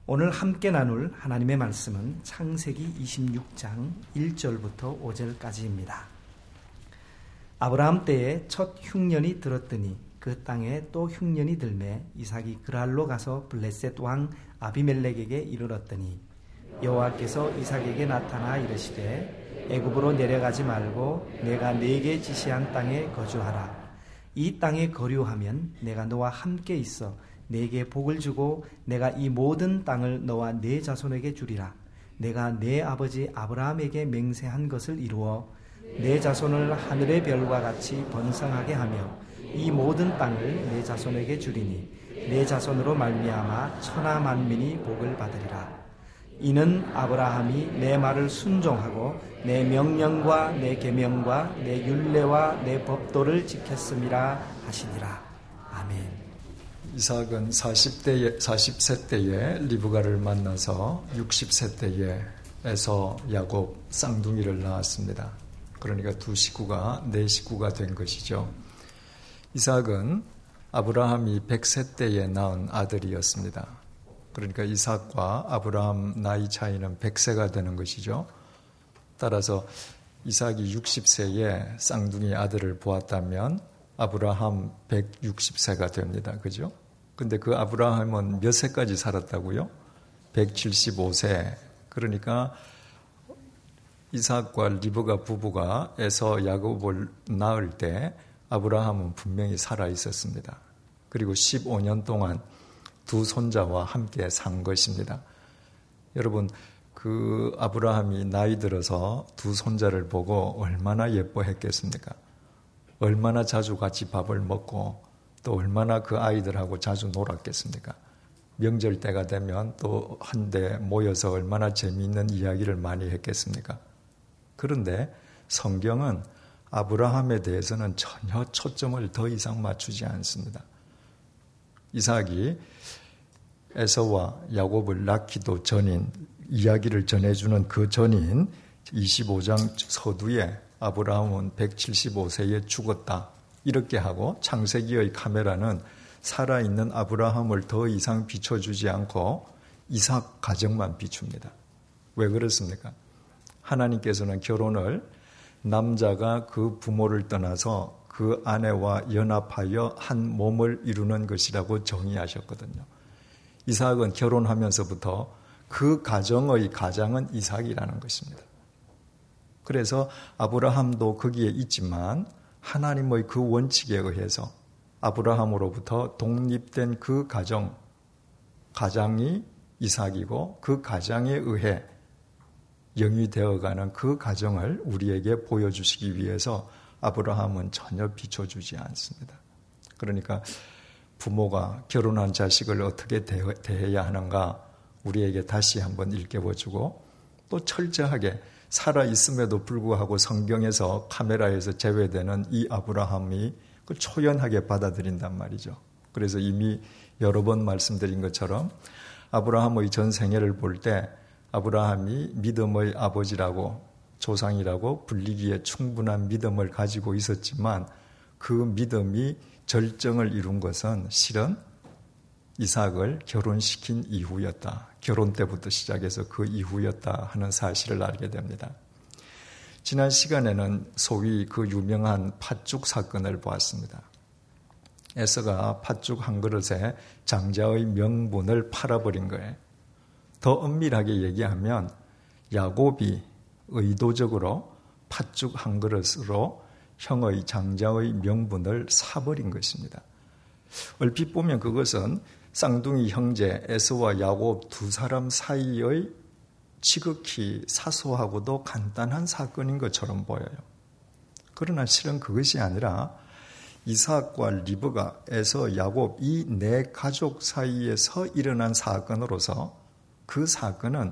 오늘 함께 나눌 하나님의 말씀은 창세기 26장 1절부터 5절까지입니다. 아브라함 때에 첫 흉년이 들었더니 그 땅에 또 흉년이 들매 이삭이 그랄로 가서 블레셋 왕 아비멜렉에게 이르렀더니 여호와께서 이삭에게 나타나 이르시되 애굽으로 내려가지 말고 내가 네게 지시한 땅에 거주하라. 이 땅에 거류하면 내가 너와 함께 있어 네게 복을 주고 내가 이 모든 땅을 너와 네 자손에게 주리라. 내가 네 아버지 아브라함에게 맹세한 것을 이루어 네 자손을 하늘의 별과 같이 번성하게 하며 이 모든 땅을 네 자손에게 주리니 네 자손으로 말미암아 천하 만민이 복을 받으리라. 이는 아브라함이 내 말을 순종하고 내 명령과 내 계명과 내 율례와 내 법도를 지켰음이라 하시니라. 아멘. 이삭은 40세 때에 리브가를 만나서 60세 때에 에서 야곱 쌍둥이를 낳았습니다. 그러니까 네 식구가 된 것이죠. 이삭은 아브라함이 100세 때에 낳은 아들이었습니다. 그러니까 이삭과 아브라함 나이 차이는 100세가 되는 것이죠. 따라서 이삭이 60세에 쌍둥이 아들을 보았다면 아브라함 160세가 됩니다. 그죠? 근데 그 아브라함은 몇 세까지 살았다고요? 175세. 그러니까 이삭과 리브가 부부가 에서 야곱을 낳을 때 아브라함은 분명히 살아 있었습니다. 그리고 15년 동안 두 손자와 함께 산 것입니다. 여러분, 그 아브라함이 나이 들어서 두 손자를 보고 얼마나 예뻐했겠습니까? 얼마나 자주 같이 밥을 먹고 또 얼마나 그 아이들하고 자주 놀았겠습니까? 명절 때가 되면 또 한데 모여서 얼마나 재미있는 이야기를 많이 했겠습니까? 그런데 성경은 아브라함에 대해서는 전혀 초점을 더 이상 맞추지 않습니다. 이삭이 에서와 야곱을 낳기도 전인 이야기를 전해주는 그 전인 25장 서두에 아브라함은 175세에 죽었다. 이렇게 하고 창세기의 카메라는 살아있는 아브라함을 더 이상 비춰주지 않고 이삭 가정만 비춥니다. 왜 그렇습니까? 하나님께서는 결혼을 남자가 그 부모를 떠나서 그 아내와 연합하여 한 몸을 이루는 것이라고 정의하셨거든요. 이삭은 결혼하면서부터 그 가정의 가장은 이삭이라는 것입니다. 그래서 아브라함도 거기에 있지만 하나님의 그 원칙에 의해서 아브라함으로부터 독립된 그 가장이 이삭이고 그 가장에 의해 영이 되어가는 그 가정을 우리에게 보여주시기 위해서 아브라함은 전혀 비춰주지 않습니다. 그러니까 부모가 결혼한 자식을 어떻게 대해야 하는가 우리에게 다시 한번 일깨워주고 또 철저하게 살아있음에도 불구하고 성경에서 카메라에서 제외되는 이 아브라함이 그걸 초연하게 받아들인단 말이죠. 그래서 이미 여러 번 말씀드린 것처럼 아브라함의 전 생애를 볼 때 아브라함이 믿음의 아버지라고 조상이라고 불리기에 충분한 믿음을 가지고 있었지만 그 믿음이 절정을 이룬 것은 실은 이삭을 결혼시킨 이후였다. 결혼 때부터 시작해서 그 이후였다 하는 사실을 알게 됩니다. 지난 시간에는 소위 그 유명한 팥죽 사건을 보았습니다. 에서가 팥죽 한 그릇에 장자의 명분을 팔아버린 거예요. 더 엄밀하게 얘기하면 야곱이 의도적으로 팥죽 한 그릇으로 형의 장자의 명분을 사버린 것입니다. 얼핏 보면 그것은 쌍둥이 형제 에서와 야곱 두 사람 사이의 지극히 사소하고도 간단한 사건인 것처럼 보여요. 그러나 실은 그것이 아니라 이삭과 리브가 에서 야곱 이 네 가족 사이에서 일어난 사건으로서 그 사건은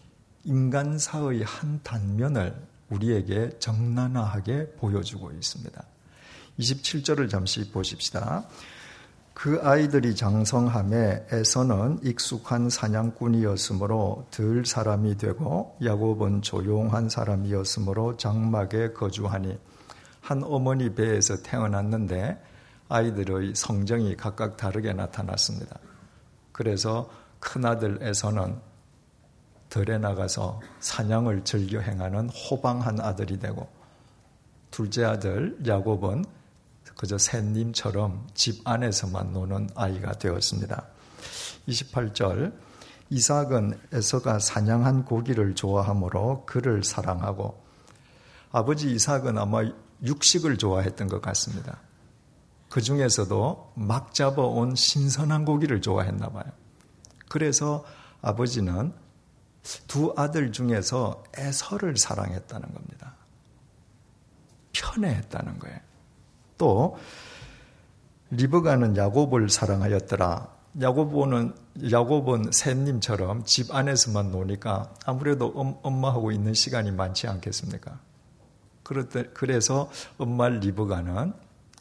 인간사의 한 단면을 우리에게 적나라하게 보여주고 있습니다. 27절을 잠시 보십시다. 그 아이들이 장성함에 에서는 익숙한 사냥꾼이었으므로 들 사람이 되고 야곱은 조용한 사람이었으므로 장막에 거주하니 한 어머니 배에서 태어났는데 아이들의 성정이 각각 다르게 나타났습니다. 그래서 큰아들 에서는 들에 나가서 사냥을 즐겨 행하는 호방한 아들이 되고, 둘째 아들 야곱은 그저 샌님처럼 집 안에서만 노는 아이가 되었습니다. 28절, 이삭은 에서가 사냥한 고기를 좋아하므로 그를 사랑하고, 아버지 이삭은 아마 육식을 좋아했던 것 같습니다. 그 중에서도 막 잡아온 신선한 고기를 좋아했나 봐요. 그래서 아버지는 두 아들 중에서 에서를 사랑했다는 겁니다. 편애했다는 거예요. 또 리브가는 야곱을 사랑하였더라. 야곱은 샌님처럼 집 안에서만 노니까 아무래도 엄마하고 있는 시간이 많지 않겠습니까? 그래서 엄마 리브가는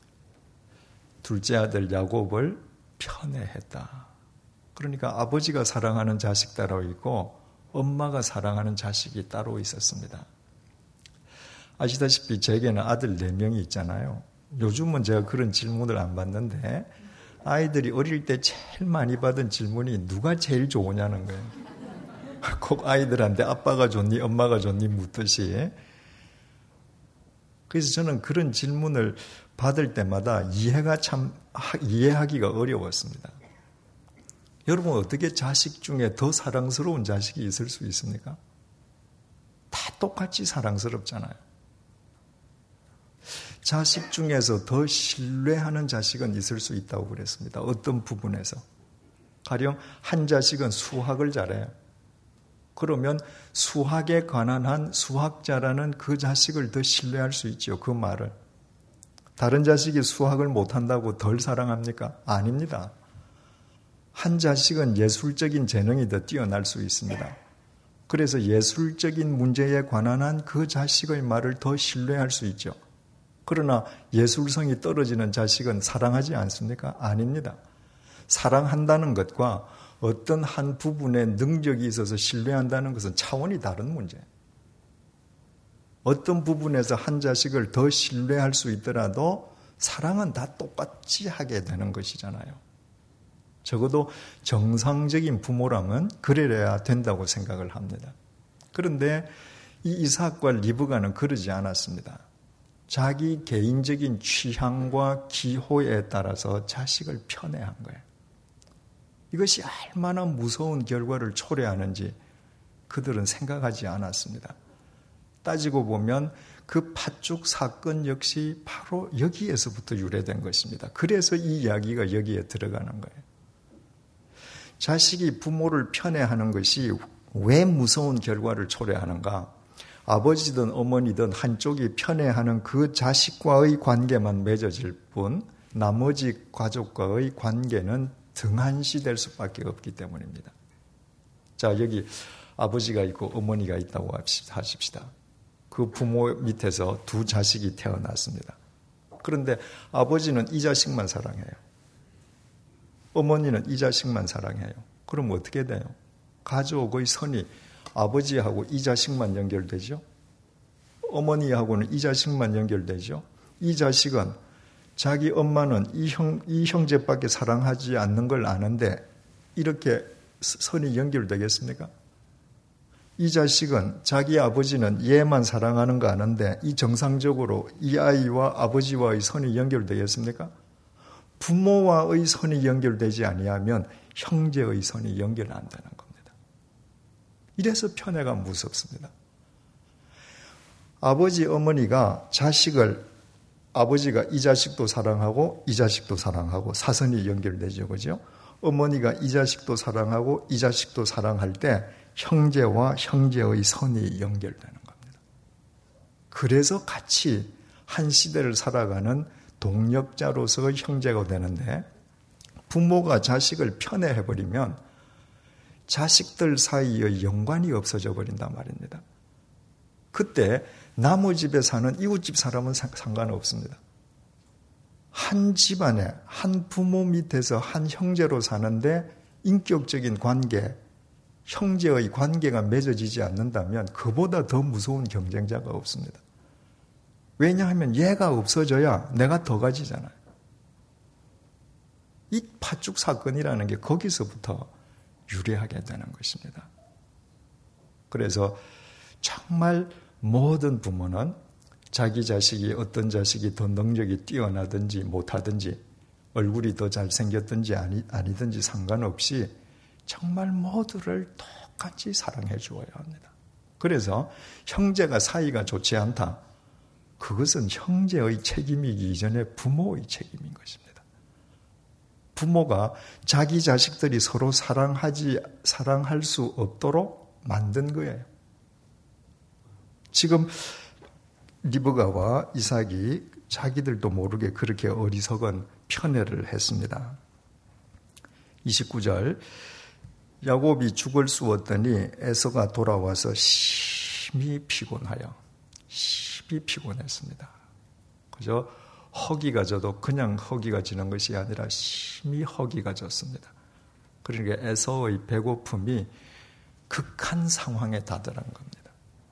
둘째 아들 야곱을 편애했다. 그러니까 아버지가 사랑하는 자식 따로 있고 엄마가 사랑하는 자식이 따로 있었습니다. 아시다시피 제게는 아들 4명이 있잖아요. 요즘은 제가 그런 질문을 안 받는데 아이들이 어릴 때 제일 많이 받은 질문이 누가 제일 좋으냐는 거예요. 꼭 아이들한테 아빠가 좋니 엄마가 좋니 묻듯이. 그래서 저는 그런 질문을 받을 때마다 이해하기가 어려웠습니다. 여러분 어떻게 자식 중에 더 사랑스러운 자식이 있을 수 있습니까? 다 똑같이 사랑스럽잖아요. 자식 중에서 더 신뢰하는 자식은 있을 수 있다고 그랬습니다. 어떤 부분에서. 가령 한 자식은 수학을 잘해요. 그러면 수학에 관한 한 수학자라는 그 자식을 더 신뢰할 수 있죠. 그 말을. 다른 자식이 수학을 못한다고 덜 사랑합니까? 아닙니다. 한 자식은 예술적인 재능이 더 뛰어날 수 있습니다. 그래서 예술적인 문제에 관한 한 그 자식의 말을 더 신뢰할 수 있죠. 그러나 예술성이 떨어지는 자식은 사랑하지 않습니까? 아닙니다. 사랑한다는 것과 어떤 한 부분에 능력이 있어서 신뢰한다는 것은 차원이 다른 문제예요. 어떤 부분에서 한 자식을 더 신뢰할 수 있더라도 사랑은 다 똑같이 하게 되는 것이잖아요. 적어도 정상적인 부모랑은 그래야 된다고 생각을 합니다. 그런데 이 이삭과 리브가는 그러지 않았습니다. 자기 개인적인 취향과 기호에 따라서 자식을 편애한 거예요. 이것이 얼마나 무서운 결과를 초래하는지 그들은 생각하지 않았습니다. 따지고 보면 그 팥죽 사건 역시 바로 여기에서부터 유래된 것입니다. 그래서 이 이야기가 여기에 들어가는 거예요. 자식이 부모를 편애하는 것이 왜 무서운 결과를 초래하는가? 아버지든 어머니든 한쪽이 편애하는 그 자식과의 관계만 맺어질 뿐 나머지 가족과의 관계는 등한시될 수밖에 없기 때문입니다. 자, 여기 아버지가 있고 어머니가 있다고 하십시다. 그 부모 밑에서 두 자식이 태어났습니다. 그런데 아버지는 이 자식만 사랑해요. 어머니는 이 자식만 사랑해요. 그럼 어떻게 돼요? 가족의 선이 아버지하고 이 자식만 연결되죠. 어머니하고는 이 자식만 연결되죠. 이 자식은 자기 엄마는 이 형제밖에 사랑하지 않는 걸 아는데 이렇게 선이 연결되겠습니까? 이 자식은 자기 아버지는 얘만 사랑하는 거 아는데 이 정상적으로 이 아이와 아버지와의 선이 연결되겠습니까? 부모와의 선이 연결되지 아니하면 형제의 선이 연결 안 되는 겁니다. 이래서 편애가 무섭습니다. 아버지, 어머니가 자식을 아버지가 이 자식도 사랑하고 이 자식도 사랑하고 사선이 연결되죠. 그죠? 어머니가 이 자식도 사랑하고 이 자식도 사랑할 때 형제와 형제의 선이 연결되는 겁니다. 그래서 같이 한 시대를 살아가는 동력자로서의 형제가 되는데 부모가 자식을 편애해버리면 자식들 사이의 연관이 없어져 버린단 말입니다. 그때 나무 집에 사는 이웃집 사람은 상관없습니다. 한 집안에 한 부모 밑에서 한 형제로 사는데 인격적인 관계, 형제의 관계가 맺어지지 않는다면 그보다 더 무서운 경쟁자가 없습니다. 왜냐하면 얘가 없어져야 내가 더 가지잖아요. 이 팥죽 사건이라는 게 거기서부터 유리하게 되는 것입니다. 그래서 정말 모든 부모는 자기 자식이 어떤 자식이 더 능력이 뛰어나든지 못하든지 얼굴이 더 잘생겼든지 아니든지 상관없이 정말 모두를 똑같이 사랑해 주어야 합니다. 그래서 형제가 사이가 좋지 않다. 그것은 형제의 책임이기 이전에 부모의 책임인 것입니다. 부모가 자기 자식들이 서로 사랑할 수 없도록 만든 거예요. 지금 리브가와 이삭이 자기들도 모르게 그렇게 어리석은 편애를 했습니다. 29절 야곱이 죽을 쑤었더니 에서가 돌아와서 심히 피곤했습니다. 그저 허기가 져도 그냥 허기가 지는 것이 아니라 심히 허기가 졌습니다. 그러니까 에서의 배고픔이 극한 상황에 다다른 겁니다.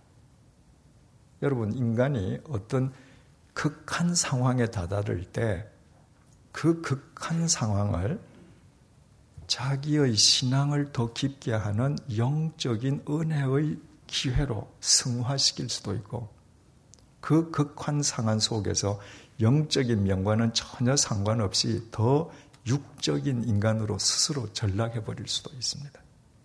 여러분, 인간이 어떤 극한 상황에 다다를 때 그 극한 상황을 자기의 신앙을 더 깊게 하는 영적인 은혜의 기회로 승화시킬 수도 있고, 그 극한 상황 속에서 영적인 면과는 전혀 상관없이 더 육적인 인간으로 스스로 전락해버릴 수도 있습니다.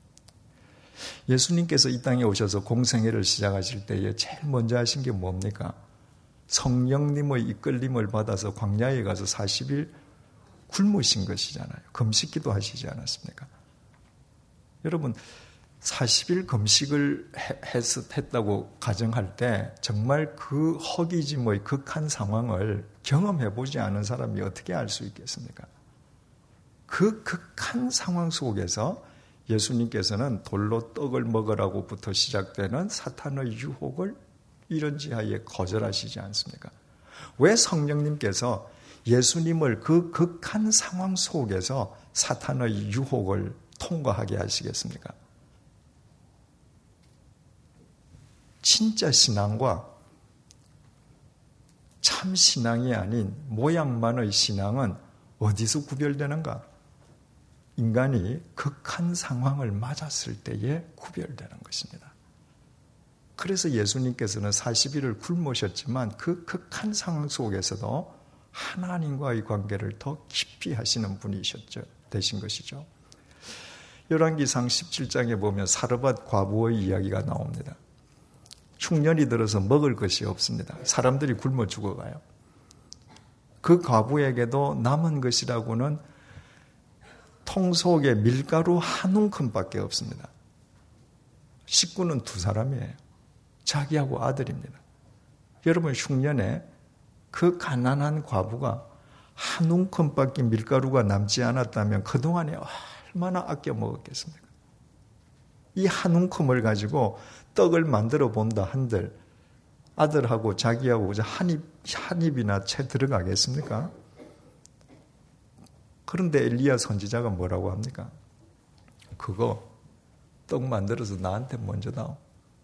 예수님께서 이 땅에 오셔서 공생애를 시작하실 때에 제일 먼저 하신 게 뭡니까? 성령님의 이끌림을 받아서 광야에 가서 40일 굶으신 것이잖아요. 금식기도 하시지 않았습니까? 여러분, 40일 금식을 했다고 가정할 때 정말 그 허기짐의 극한 상황을 경험해보지 않은 사람이 어떻게 알 수 있겠습니까? 그 극한 상황 속에서 예수님께서는 돌로 떡을 먹으라고부터 시작되는 사탄의 유혹을 이런지하에 거절하시지 않습니까? 왜 성령님께서 예수님을 그 극한 상황 속에서 사탄의 유혹을 통과하게 하시겠습니까? 진짜 신앙과 참 신앙이 아닌 모양만의 신앙은 어디서 구별되는가? 인간이 극한 상황을 맞았을 때에 구별되는 것입니다. 그래서 예수님께서는 40일을 굶으셨지만 그 극한 상황 속에서도 하나님과의 관계를 더 깊이 하시는 되신 것이죠. 열왕기상 17장에 보면 사르밧 과부의 이야기가 나옵니다. 흉년이 들어서 먹을 것이 없습니다. 사람들이 굶어 죽어가요. 그 과부에게도 남은 것이라고는 통 속에 밀가루 한 움큼밖에 없습니다. 식구는 2사람이에요. 자기하고 아들입니다. 여러분, 흉년에 그 가난한 과부가 한 움큼밖에 밀가루가 남지 않았다면 그동안에 얼마나 아껴 먹었겠습니까? 이 한 움큼을 가지고 떡을 만들어 본다 한들 아들하고 자기하고 한 입이나 채 들어가겠습니까? 그런데 엘리야 선지자가 뭐라고 합니까? 그거 떡 만들어서 나한테 먼저 다오.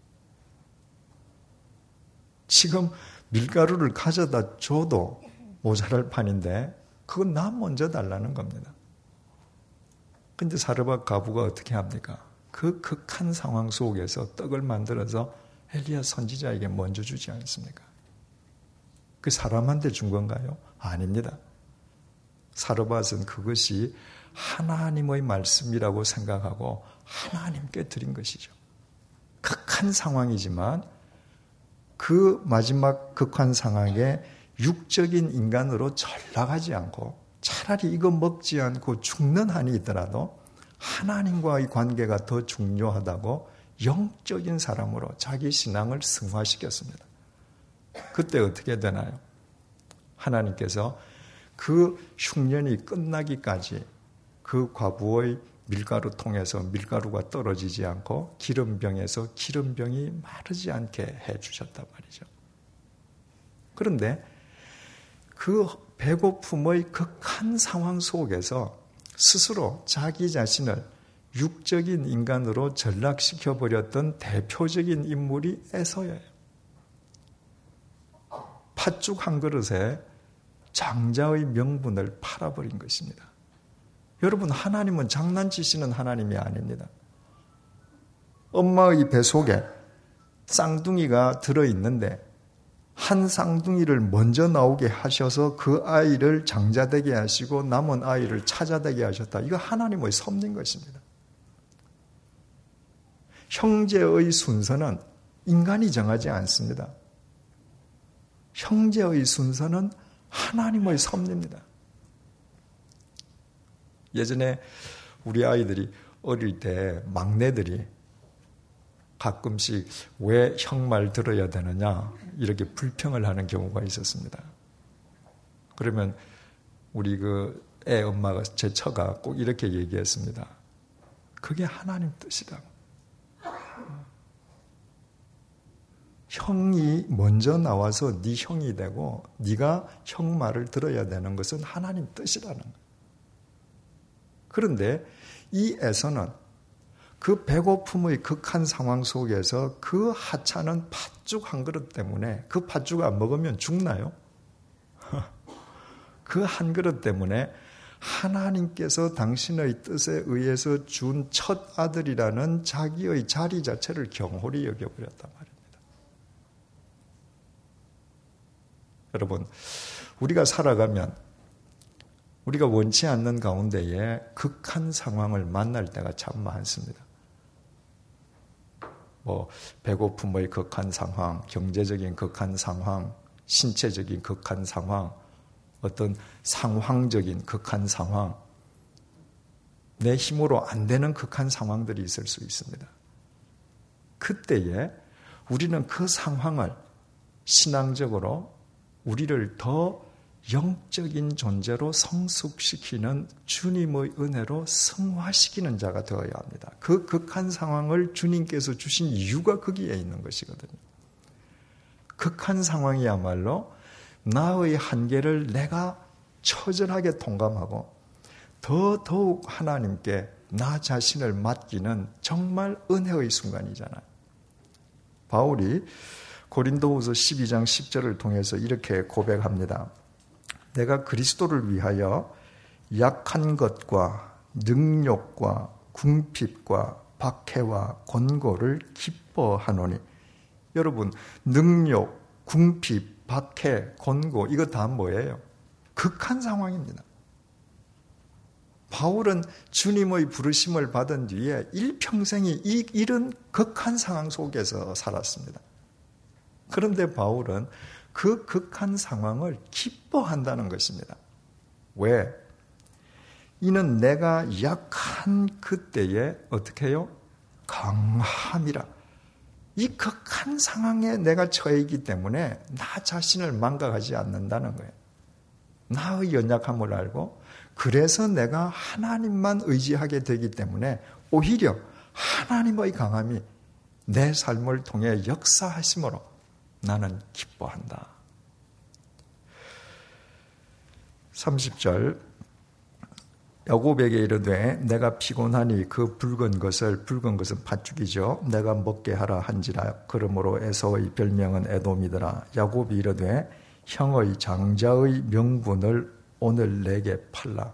지금 밀가루를 가져다 줘도 모자랄 판인데 그건 나 먼저 달라는 겁니다. 근데 사르밧 과부가 어떻게 합니까? 그 극한 상황 속에서 떡을 만들어서 엘리야 선지자에게 먼저 주지 않습니까? 그 사람한테 준 건가요? 아닙니다. 사르밧은 그것이 하나님의 말씀이라고 생각하고 하나님께 드린 것이죠. 극한 상황이지만 그 마지막 극한 상황에 육적인 인간으로 전락하지 않고 차라리 이거 먹지 않고 죽는 한이 있더라도 하나님과의 관계가 더 중요하다고 영적인 사람으로 자기 신앙을 승화시켰습니다. 그때 어떻게 되나요? 하나님께서 그 흉년이 끝나기까지 그 과부의 밀가루 통해서 밀가루가 떨어지지 않고 기름병에서 기름병이 마르지 않게 해주셨단 말이죠. 그런데 그 배고픔의 극한 상황 속에서 스스로 자기 자신을 육적인 인간으로 전락시켜버렸던 대표적인 인물이 에서예요. 팥죽 한 그릇에 장자의 명분을 팔아버린 것입니다. 여러분, 하나님은 장난치시는 하나님이 아닙니다. 엄마의 배 속에 쌍둥이가 들어있는데 한 쌍둥이를 먼저 나오게 하셔서 그 아이를 장자되게 하시고 남은 아이를 차자되게 하셨다. 이거 하나님의 섭리인 것입니다. 형제의 순서는 인간이 정하지 않습니다. 형제의 순서는 하나님의 섭리입니다. 예전에 우리 아이들이 어릴 때 막내들이 가끔씩 왜 형 말 들어야 되느냐 이렇게 불평을 하는 경우가 있었습니다. 그러면 우리 그 애 엄마가 제 처가 꼭 이렇게 얘기했습니다. 그게 하나님 뜻이다. 형이 먼저 나와서 네 형이 되고 네가 형 말을 들어야 되는 것은 하나님 뜻이라는 거예요. 그런데 이 에서는 그 배고픔의 극한 상황 속에서 그 하찮은 팥죽 한 그릇 때문에, 그 팥죽 안 먹으면 죽나요? 그 한 그릇 때문에 하나님께서 당신의 뜻에 의해서 준 첫 아들이라는 자기의 자리 자체를 경홀히 여겨버렸단 말입니다. 여러분, 우리가 살아가면 우리가 원치 않는 가운데에 극한 상황을 만날 때가 참 많습니다. 배고픔의 극한 상황, 경제적인 극한 상황, 신체적인 극한 상황, 어떤 상황적인 극한 상황, 내 힘으로 안 되는 극한 상황들이 있을 수 있습니다. 그때에 우리는 그 상황을 신앙적으로 우리를 더 영적인 존재로 성숙시키는 주님의 은혜로 승화시키는 자가 되어야 합니다. 그 극한 상황을 주님께서 주신 이유가 거기에 있는 것이거든요. 극한 상황이야말로 나의 한계를 내가 처절하게 통감하고 더더욱 하나님께 나 자신을 맡기는 정말 은혜의 순간이잖아요. 바울이 고린도후서 12장 10절을 통해서 이렇게 고백합니다. 내가 그리스도를 위하여 약한 것과 능욕과 궁핍과 박해와 권고를 기뻐하노니. 여러분, 능욕, 궁핍, 박해, 권고 이거 다 뭐예요? 극한 상황입니다. 바울은 주님의 부르심을 받은 뒤에 일평생이 이런 극한 상황 속에서 살았습니다. 그런데 바울은 그 극한 상황을 기뻐한다는 것입니다. 왜? 이는 내가 약한 그때에 어떻게 해요? 강함이라. 이 극한 상황에 내가 처해 있기 때문에 나 자신을 망각하지 않는다는 거예요. 나의 연약함을 알고 그래서 내가 하나님만 의지하게 되기 때문에 오히려 하나님의 강함이 내 삶을 통해 역사하심으로 나는 기뻐한다. 30절 야곱에게 이르되 내가 피곤하니 그 붉은 것은 팥죽이죠. 내가 먹게 하라 한지라. 그러므로 에사의 별명은 에돔이더라. 야곱이 이르되 형의 장자의 명분을 오늘 내게 팔라.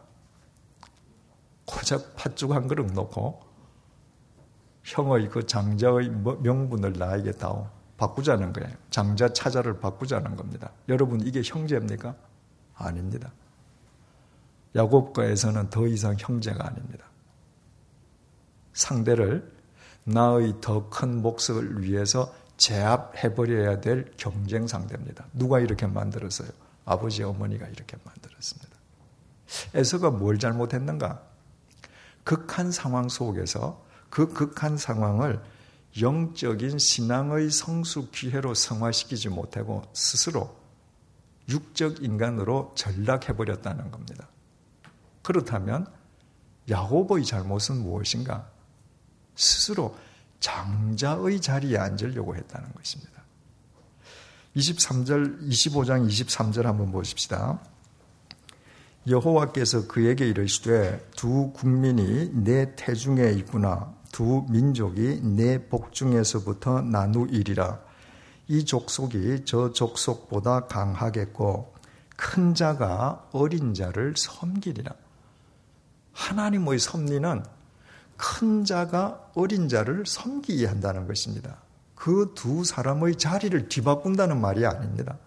고작 팥죽 한 그릇 놓고 형의 그 장자의 명분을 나에게 다오. 바꾸자는 거예요. 장자 차자를 바꾸자는 겁니다. 여러분, 이게 형제입니까? 아닙니다. 야곱과 에서는 더 이상 형제가 아닙니다. 상대를 나의 더 큰 몫을 위해서 제압해버려야 될 경쟁 상대입니다. 누가 이렇게 만들었어요? 아버지, 어머니가 이렇게 만들었습니다. 에서가 뭘 잘못했는가? 극한 상황 속에서 그 극한 상황을 영적인 신앙의 성숙 기회로 성화시키지 못하고 스스로 육적 인간으로 전락해버렸다는 겁니다. 그렇다면 야곱의 잘못은 무엇인가? 스스로 장자의 자리에 앉으려고 했다는 것입니다. 25장 23절 한번 보십시다. 여호와께서 그에게 이르시되 두 국민이 내 태중에 있구나. 두 민족이 내 복중에서부터 나누이리라. 이 족속이 저 족속보다 강하겠고 큰 자가 어린 자를 섬기리라. 하나님의 섭리는 큰 자가 어린 자를 섬기게 한다는 것입니다. 그 두 사람의 자리를 뒤바꾼다는 말이 아닙니다.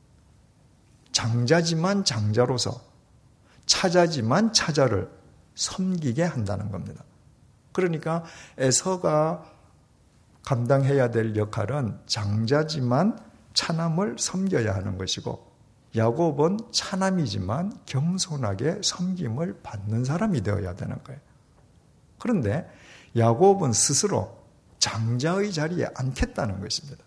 장자지만 장자로서, 차자지만 차자를 섬기게 한다는 겁니다. 그러니까 에서가 감당해야 될 역할은 장자지만 차남을 섬겨야 하는 것이고, 야곱은 차남이지만 겸손하게 섬김을 받는 사람이 되어야 되는 거예요. 그런데 야곱은 스스로 장자의 자리에 앉겠다는 것입니다.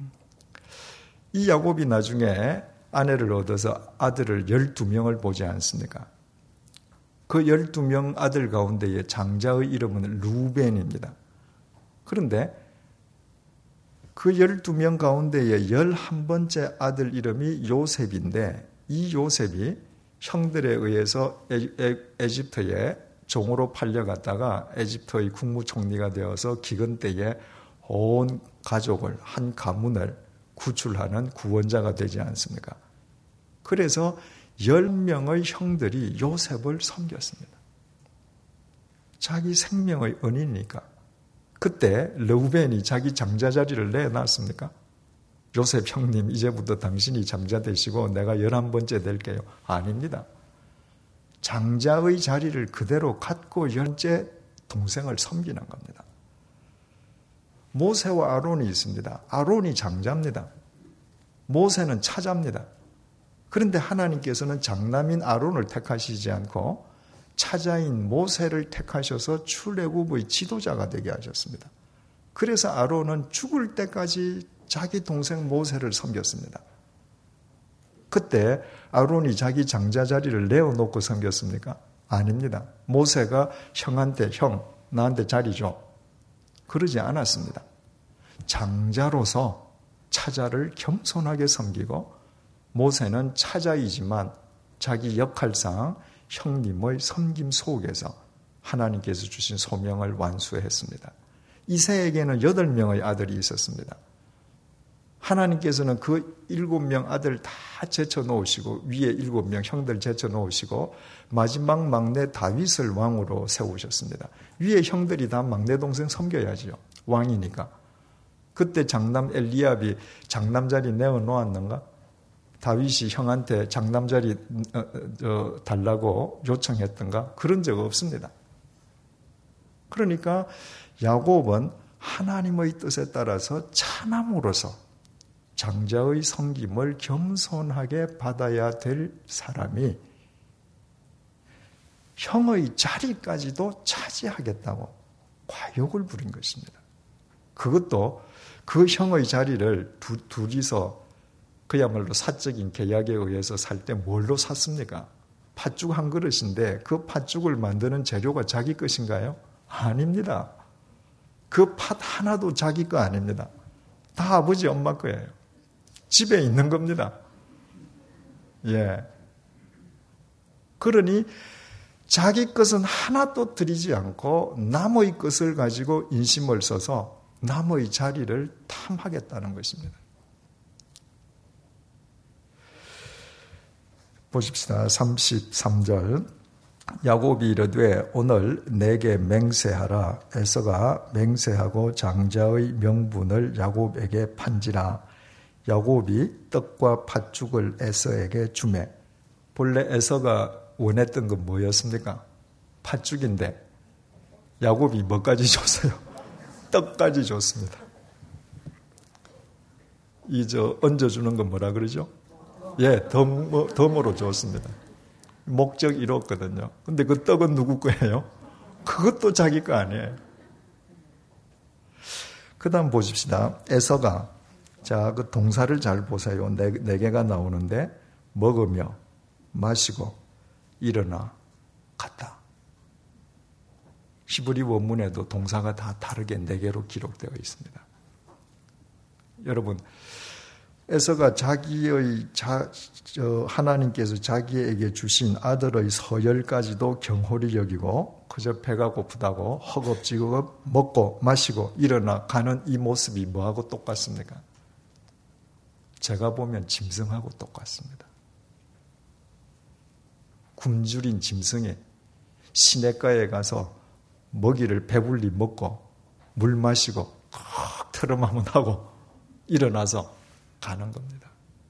이 야곱이 나중에 아내를 얻어서 아들을 12명을 보지 않습니까? 그 12명 아들 가운데의 장자의 이름은 루벤입니다. 그런데 그 12명 가운데의 11번째 아들 이름이 요셉인데, 이 요셉이 형들에 의해서 에집트에 종으로 팔려갔다가 에집트의 국무총리가 되어서 기근 때에 온 가족을, 한 가문을 구출하는 구원자가 되지 않습니까? 그래서 10명의 형들이 요셉을 섬겼습니다. 자기 생명의 은이니까. 그때 르우벤이 자기 장자 자리를 내놨습니까? 요셉 형님, 이제부터 당신이 장자 되시고 내가 11번째 될게요. 아닙니다. 장자의 자리를 그대로 갖고 10번째 동생을 섬기는 겁니다. 모세와 아론이 있습니다. 아론이 장자입니다. 모세는 차자입니다. 그런데 하나님께서는 장남인 아론을 택하시지 않고 차자인 모세를 택하셔서 출애굽의 지도자가 되게 하셨습니다. 그래서 아론은 죽을 때까지 자기 동생 모세를 섬겼습니다. 그때 아론이 자기 장자 자리를 내어놓고 섬겼습니까? 아닙니다. 모세가 형한테, 형, 나한테 자리 줘. 그러지 않았습니다. 장자로서 차자를 겸손하게 섬기고, 모세는 차자이지만 자기 역할상 형님의 섬김 속에서 하나님께서 주신 소명을 완수했습니다. 이새에게는 8명의 아들이 있었습니다. 하나님께서는 그 7명 아들 다 제쳐놓으시고, 위에 7명 형들 제쳐놓으시고, 마지막 막내 다윗을 왕으로 세우셨습니다. 위에 형들이 다 막내 동생 섬겨야지요. 왕이니까. 그때 장남 엘리압이 장남 자리 내어놓았는가? 다윗이 형한테 장남 자리 달라고 요청했던가? 그런 적 없습니다. 그러니까 야곱은 하나님의 뜻에 따라서 차남으로서 장자의 섬김을 겸손하게 받아야 될 사람이 형의 자리까지도 차지하겠다고 과욕을 부린 것입니다. 그것도 그 형의 자리를 둘이서 그야말로 사적인 계약에 의해서 살 때 뭘로 샀습니까? 팥죽 한 그릇인데 그 팥죽을 만드는 재료가 자기 것인가요? 아닙니다. 그 팥 하나도 자기 거 아닙니다. 다 아버지 엄마 거예요. 집에 있는 겁니다. 예. 그러니 자기 것은 하나도 드리지 않고 남의 것을 가지고 인심을 써서 남의 자리를 탐하겠다는 것입니다. 보십시다. 33절. 야곱이 이르되 오늘 내게 맹세하라. 에서가 맹세하고 장자의 명분을 야곱에게 판지라. 야곱이 떡과 팥죽을 에서에게 주매. 본래 에서가 원했던 건 뭐였습니까? 팥죽인데 야곱이 뭐까지 줬어요? 떡까지 줬습니다. 얹어주는 건 뭐라 그러죠? 예, 덤으로 줬습니다. 목적 이뤘거든요. 근데 그 떡은 누구 거예요? 그것도 자기 거 아니에요. 그 다음 보십시다. 에서가, 자, 그 동사를 잘 보세요. 네 개가 나오는데, 먹으며, 마시고, 일어나, 갔다. 히브리 원문에도 동사가 다 다르게 4개로 기록되어 있습니다. 여러분, 에서가 하나님께서 자기에게 주신 아들의 서열까지도 경홀히 여기고 그저 배가 고프다고 허겁지겁 먹고 마시고 일어나 가는 이 모습이 뭐하고 똑같습니까? 제가 보면 짐승하고 똑같습니다. 굶주린 짐승이 시냇가에 가서 먹이를 배불리 먹고 물 마시고 꼭 트름 한번 하고 일어나서 가는 겁니다.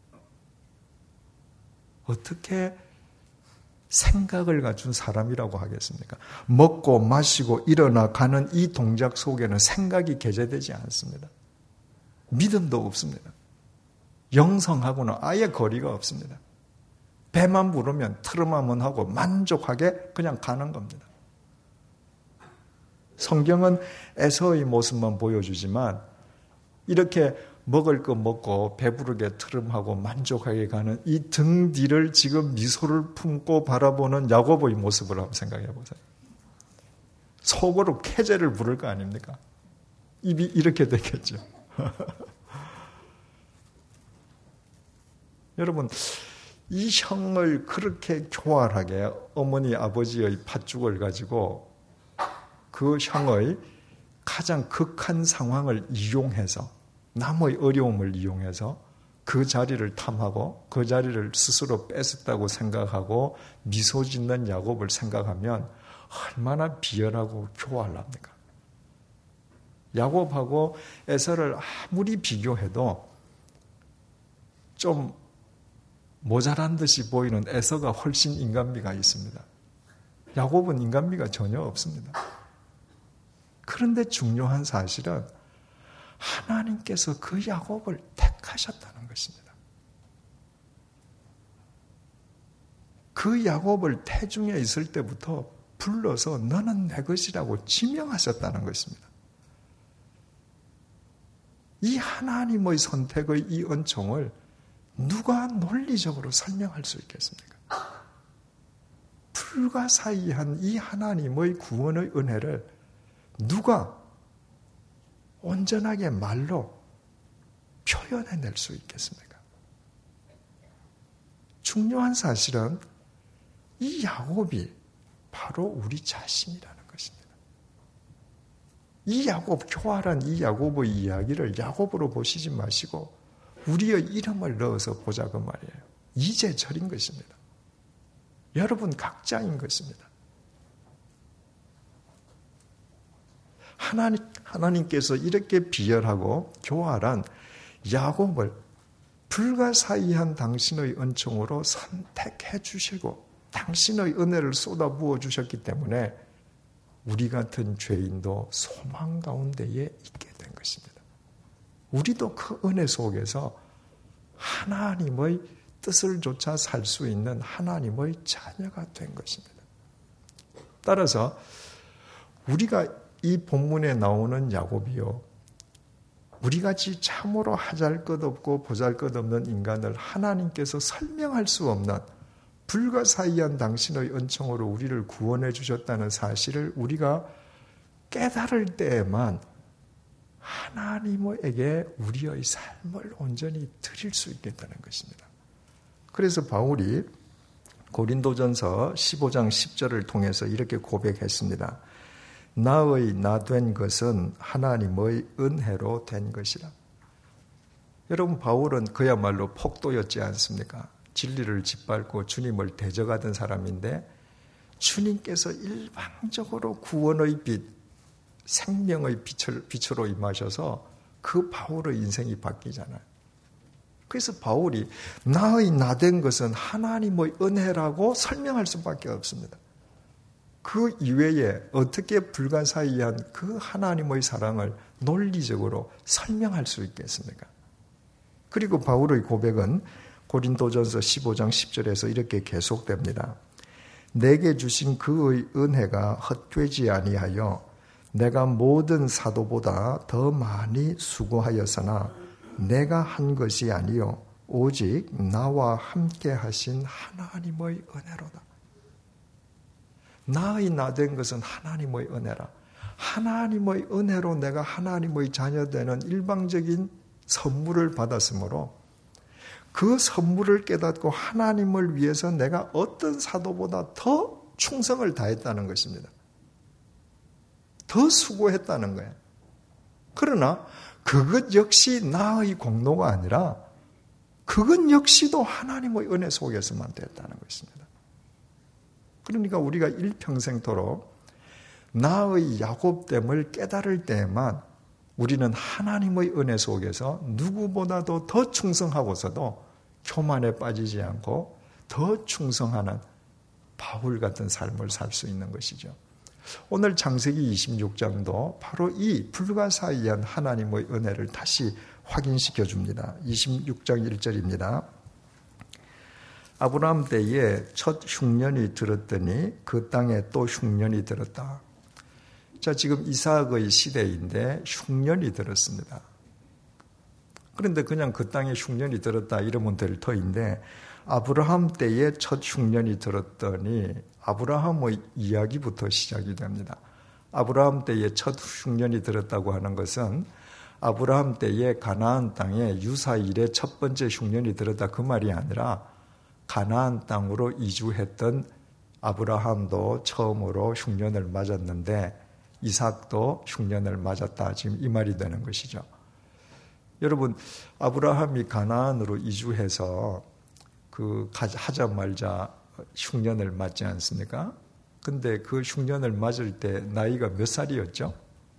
어떻게 생각을 갖춘 사람이라고 하겠습니까? 먹고 마시고 일어나 가는 이 동작 속에는 생각이 개재되지 않습니다. 믿음도 없습니다. 영성하고는 아예 거리가 없습니다. 배만 부르면 트름 한번 하고 만족하게 그냥 가는 겁니다. 성경은 에서의 모습만 보여주지만 이렇게 먹을 거 먹고 배부르게 트름하고 만족하게 가는 이 등 뒤를 지금 미소를 품고 바라보는 야고보의 모습을 한번 생각해 보세요. 속으로 캐제를 부를 거 아닙니까? 입이 이렇게 됐겠죠. 여러분, 이 형을 그렇게 교활하게 어머니 아버지의 팥죽을 가지고 그 형의 가장 극한 상황을 이용해서 남의 어려움을 이용해서 그 자리를 탐하고 그 자리를 스스로 뺏었다고 생각하고 미소 짓는 야곱을 생각하면 얼마나 비열하고 교활합니까? 야곱하고 에서를 아무리 비교해도 좀 모자란 듯이 보이는 에서가 훨씬 인간미가 있습니다. 야곱은 인간미가 전혀 없습니다. 그런데 중요한 사실은 하나님께서 그 야곱을 택하셨다는 것입니다. 그 야곱을 태중에 있을 때부터 불러서 너는 내 것이라고 지명하셨다는 것입니다. 이 하나님의 선택의 이 은총을 누가 논리적으로 설명할 수 있겠습니까? 불가사의한 이 하나님의 구원의 은혜를 누가 온전하게 말로 표현해낼 수 있겠습니까? 중요한 사실은 이 야곱이 바로 우리 자신이라는 것입니다. 이 야곱, 교활한 이 야곱의 이야기를 야곱으로 보시지 마시고 우리의 이름을 넣어서 보자 그 말이에요. 이제절인 것입니다. 여러분 각자인 것입니다. 하나님께서 이렇게 비열하고 교활한 야곱을 불가사의한 당신의 은총으로 선택해 주시고 당신의 은혜를 쏟아부어 주셨기 때문에 우리 같은 죄인도 소망 가운데에 있게 된 것입니다. 우리도 그 은혜 속에서 하나님의 뜻을 조차 살 수 있는 하나님의 자녀가 된 것입니다. 따라서 우리가 이 본문에 나오는 야곱이요, 우리같이 참으로 하잘것없고 보잘것없는 인간을 하나님께서 설명할 수 없는 불가사의한 당신의 은총으로 우리를 구원해 주셨다는 사실을 우리가 깨달을 때에만 하나님에게 우리의 삶을 온전히 드릴 수 있겠다는 것입니다. 그래서 바울이 고린도전서 15장 10절을 통해서 이렇게 고백했습니다. 나의 나 된 것은 하나님의 은혜로 된 것이라. 여러분, 바울은 그야말로 폭도였지 않습니까? 진리를 짓밟고 주님을 대적하던 사람인데 주님께서 일방적으로 구원의 빛, 생명의 빛으로 임하셔서 그 바울의 인생이 바뀌잖아요. 그래서 바울이 나의 나 된 것은 하나님의 은혜라고 설명할 수밖에 없습니다. 그 이외에 어떻게 불가사의한 그 하나님의 사랑을 논리적으로 설명할 수 있겠습니까? 그리고 바울의 고백은 고린도전서 15장 10절에서 이렇게 계속됩니다. 내게 주신 그의 은혜가 헛되지 아니하여 내가 모든 사도보다 더 많이 수고하였으나 내가 한 것이 아니요 오직 나와 함께 하신 하나님의 은혜로다. 나의 나 된 것은 하나님의 은혜라. 하나님의 은혜로 내가 하나님의 자녀되는 일방적인 선물을 받았으므로 그 선물을 깨닫고 하나님을 위해서 내가 어떤 사도보다 더 충성을 다했다는 것입니다. 더 수고했다는 거예요. 그러나 그것 역시 나의 공로가 아니라 그것 역시도 하나님의 은혜 속에서만 됐다는 것입니다. 그러니까 우리가 일평생토록 나의 야곱됨을 깨달을 때에만 우리는 하나님의 은혜 속에서 누구보다도 더 충성하고서도 교만에 빠지지 않고 더 충성하는 바울 같은 삶을 살 수 있는 것이죠. 오늘 창세기 26장도 바로 이 불가사의한 하나님의 은혜를 다시 확인시켜 줍니다. 26장 1절입니다. 아브라함 때에 첫 흉년이 들었더니 그 땅에 또 흉년이 들었다. 자, 지금 이삭의 시대인데 흉년이 들었습니다. 그런데 그냥 그 땅에 흉년이 들었다 이러면 될 터인데 아브라함 때에 첫 흉년이 들었더니 아브라함의 이야기부터 시작이 됩니다. 아브라함 때에 첫 흉년이 들었다고 하는 것은 아브라함 때에 가나안 땅에 유사일에 첫 번째 흉년이 들었다 그 말이 아니라 가나안 땅으로 이주했던 아브라함도 처음으로 흉년을 맞았는데 이삭도 흉년을 맞았다. 지금 이 말이 되는 것이죠. 여러분, 아브라함이 가나안으로 이주해서 하자 말자 흉년을 맞지 않습니까? 근데 그 흉년을 맞을 때 나이가 몇 살이었죠?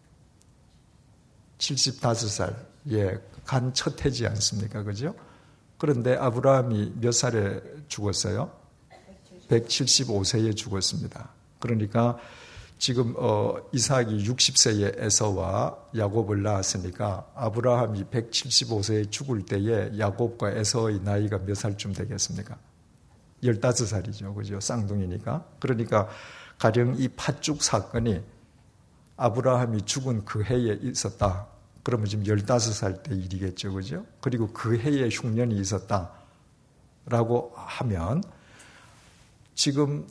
75살. 예, 간 첫 해지 않습니까? 그죠? 그런데 아브라함이 몇 살에 죽었어요? 175세에 죽었습니다. 그러니까 지금 이삭이 60세에 에서와 야곱을 낳았으니까 아브라함이 175세에 죽을 때에 야곱과 에서의 나이가 몇 살쯤 되겠습니까? 15살이죠. 그죠? 쌍둥이니까. 그러니까 가령 이 팥죽 사건이 아브라함이 죽은 그 해에 있었다. 그러면 지금 15살 때 일이겠죠. 그죠? 그리고 그 해에 흉년이 있었다라고 하면 지금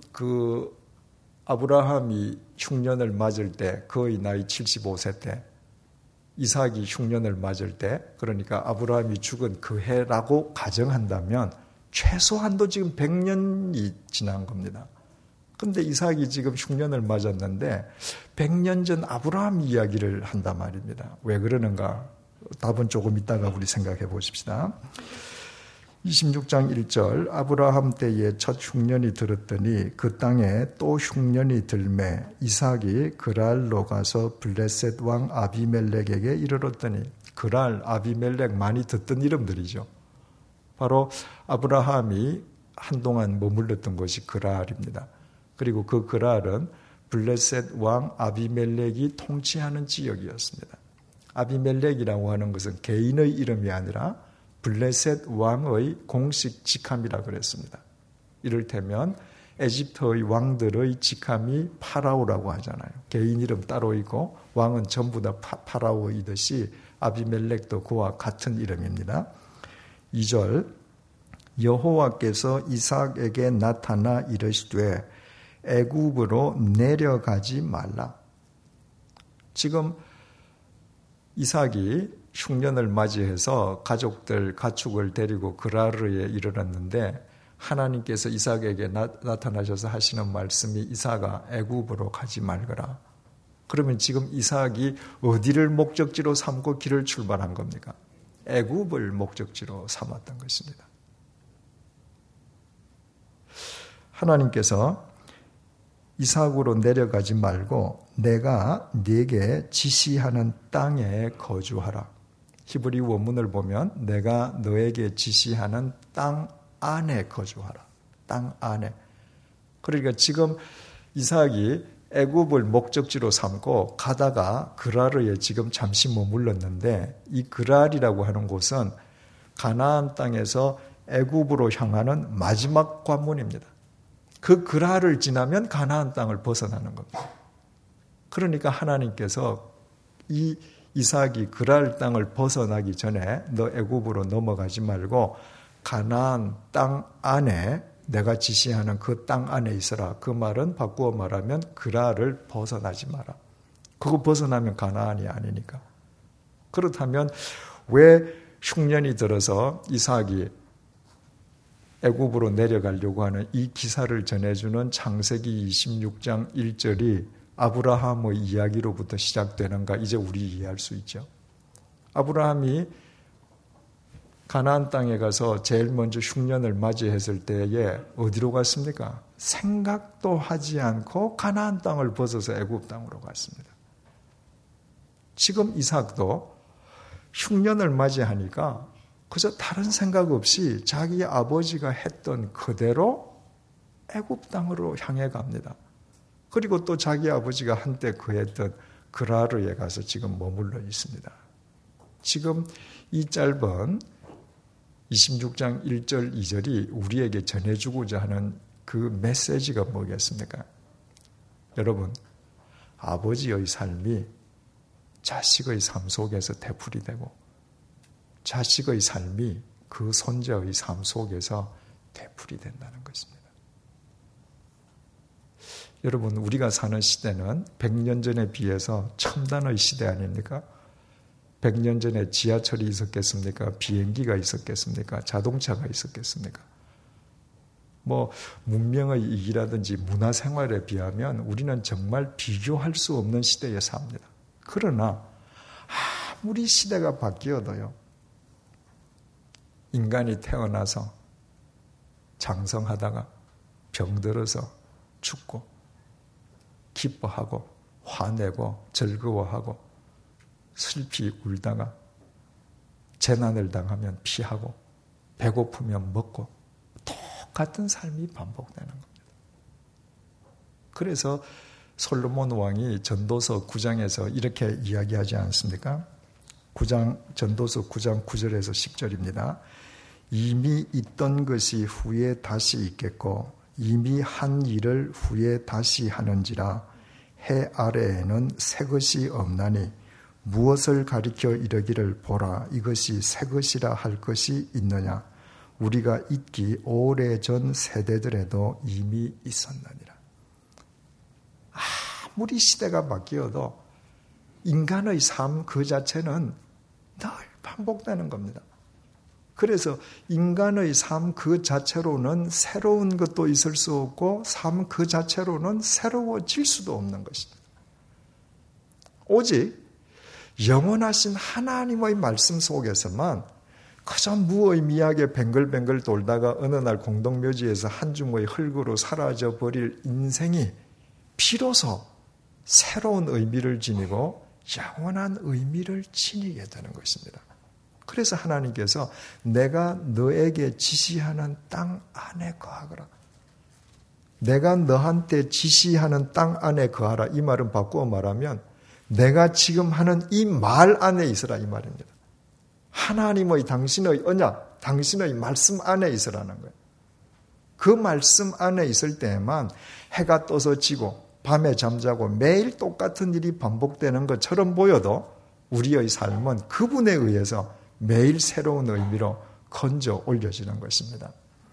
아브라함이 흉년을 맞을 때 거의 나이 75세 때 이삭이 흉년을 맞을 때 그러니까 아브라함이 죽은 그 해라고 가정한다면 최소한도 지금 100년이 지난 겁니다. 그런데 이삭이 지금 흉년을 맞았는데 100년 전 아브라함 이야기를 한단 말입니다. 왜 그러는가? 답은 조금 이따가 우리 생각해 보십시다. 26장 1절 아브라함 때에 첫 흉년이 들었더니 그 땅에 또 흉년이 들매 이삭이 그랄로 가서 블레셋 왕 아비멜렉에게 이르렀더니 그랄, 아비멜렉 많이 듣던 이름들이죠. 바로 아브라함이 한동안 머물렀던 곳이 그랄입니다. 그리고 그 그랄은 블레셋 왕 아비멜렉이 통치하는 지역이었습니다. 아비멜렉이라고 하는 것은 개인의 이름이 아니라 블레셋 왕의 공식 직함이라 그랬습니다. 이를테면 에집트의 왕들의 직함이 파라오라고 하잖아요. 개인 이름 따로 있고 왕은 전부 다 파라오이듯이 아비멜렉도 그와 같은 이름입니다. 2절 여호와께서 이삭에게 나타나 이르시되 애굽으로 내려가지 말라. 지금 이삭이 흉년을 맞이해서 가축을 데리고 그라르에 이르렀는데 하나님께서 이삭에게 나타나셔서 하시는 말씀이 이삭아 애굽으로 가지 말거라. 그러면 지금 이삭이 어디를 목적지로 삼고 길을 출발한 겁니까? 애굽을 목적지로 삼았던 것입니다. 하나님께서 이삭으로 내려가지 말고 내가 네게 지시하는 땅에 거주하라. 히브리 원문을 보면 내가 너에게 지시하는 땅 안에 거주하라. 땅 안에. 그러니까 지금 이삭이 애굽을 목적지로 삼고 가다가 그랄에 지금 잠시 머물렀는데 이 그랄이라고 하는 곳은 가나안 땅에서 애굽으로 향하는 마지막 관문입니다. 그 그랄을 지나면 가나안 땅을 벗어나는 겁니다. 그러니까 하나님께서 이 이삭이 그랄 땅을 벗어나기 전에 너 애굽으로 넘어가지 말고 가나안 땅 안에 내가 지시하는 그 땅 안에 있어라. 그 말은 바꾸어 말하면 그랄을 벗어나지 마라. 그거 벗어나면 가나안이 아니니까. 그렇다면 왜 흉년이 들어서 이삭이 애굽으로 내려가려고 하는 이 기사를 전해주는 창세기 26장 1절이 아브라함의 이야기로부터 시작되는가 이제 우리 이해할 수 있죠. 아브라함이 가나안 땅에 가서 제일 먼저 흉년을 맞이했을 때에 어디로 갔습니까? 생각도 하지 않고 가나안 땅을 벗어서 애굽 땅으로 갔습니다. 지금 이삭도 흉년을 맞이하니까 그저 다른 생각 없이 자기 아버지가 했던 그대로 애굽 땅으로 향해 갑니다. 그리고 또 자기 아버지가 한때 거했던 그라르에 가서 지금 머물러 있습니다. 지금 이 짧은 26장 1절 2절이 우리에게 전해주고자 하는 그 메시지가 뭐겠습니까? 여러분, 아버지의 삶이 자식의 삶 속에서 되풀이 되고 자식의 삶이 그 손자의 삶 속에서 되풀이 된다는 것입니다. 여러분, 우리가 사는 시대는 100년 전에 비해서 첨단의 시대 아닙니까? 100년 전에 지하철이 있었겠습니까? 비행기가 있었겠습니까? 자동차가 있었겠습니까? 문명의 이익이라든지 문화생활에 비하면 우리는 정말 비교할 수 없는 시대에 삽니다. 그러나 아무리 시대가 바뀌어도요, 인간이 태어나서 장성하다가 병들어서 죽고 기뻐하고 화내고 즐거워하고 슬피 울다가 재난을 당하면 피하고 배고프면 먹고 똑같은 삶이 반복되는 겁니다. 그래서 솔로몬 왕이 전도서 9장에서 이렇게 이야기하지 않습니까? 전도서 9장 9절에서 10절입니다. 이미 있던 것이 후에 다시 있겠고 이미 한 일을 후에 다시 하는지라 해 아래에는 새 것이 없나니 무엇을 가리켜 이르기를 보라 이것이 새 것이라 할 것이 있느냐 우리가 있기 오래전 세대들에도 이미 있었느니라. 아무리 시대가 바뀌어도 인간의 삶 그 자체는 늘 반복되는 겁니다. 그래서 인간의 삶 그 자체로는 새로운 것도 있을 수 없고 삶 그 자체로는 새로워질 수도 없는 것입니다. 오직 영원하신 하나님의 말씀 속에서만 그저 무의미하게 뱅글뱅글 돌다가 어느 날 공동묘지에서 한 줌의 흙으로 사라져버릴 인생이 비로소 새로운 의미를 지니고 영원한 의미를 지니게 되는 것입니다. 그래서 하나님께서 내가 너에게 지시하는 땅 안에 거하거라. 내가 너한테 지시하는 땅 안에 거하라. 이 말은 바꾸어 말하면 내가 지금 하는 이 말 안에 있으라 이 말입니다. 하나님의 당신의 언약, 당신의 말씀 안에 있으라는 거예요. 그 말씀 안에 있을 때에만 해가 떠서 지고 밤에 잠자고 매일 똑같은 일이 반복되는 것처럼 보여도 우리의 삶은 그분에 의해서 매일 새로운 의미로 건져 올려지는 것입니다.